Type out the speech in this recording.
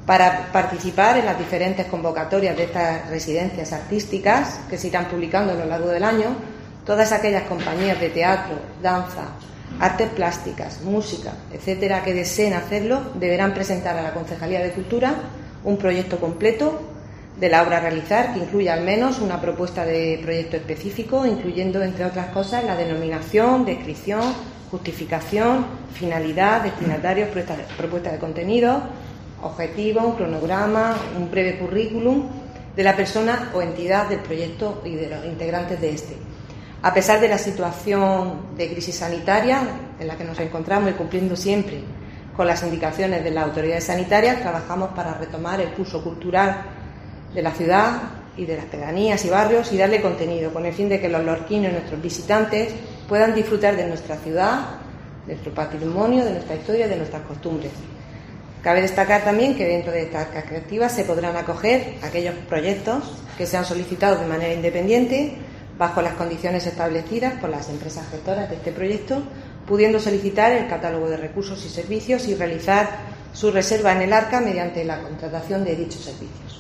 para participar en las diferentes convocatorias de estas residencias artísticas que se irán publicando a lo largo del año. Todas aquellas compañías de teatro, danza, artes plásticas, música, etcétera, que deseen hacerlo, deberán presentar a la Concejalía de Cultura un proyecto completo de la obra a realizar, que incluya al menos una propuesta de proyecto específico, incluyendo, entre otras cosas, la denominación, descripción, justificación, finalidad, destinatarios, propuesta de contenido, objetivo, un cronograma, un breve currículum de la persona o entidad del proyecto y de los integrantes de este. A pesar de la situación de crisis sanitaria en la que nos encontramos y cumpliendo siempre con las indicaciones de las autoridades sanitarias, trabajamos para retomar el pulso cultural de la ciudad y de las pedanías y barrios y darle contenido, con el fin de que los lorquinos y nuestros visitantes puedan disfrutar de nuestra ciudad, de nuestro patrimonio, de nuestra historia y de nuestras costumbres. Cabe destacar también que dentro de estas perspectivas se podrán acoger aquellos proyectos que sean solicitados de manera independiente, bajo las condiciones establecidas por las empresas gestoras de este proyecto, pudiendo solicitar el catálogo de recursos y servicios y realizar su reserva en el ARCA mediante la contratación de dichos servicios.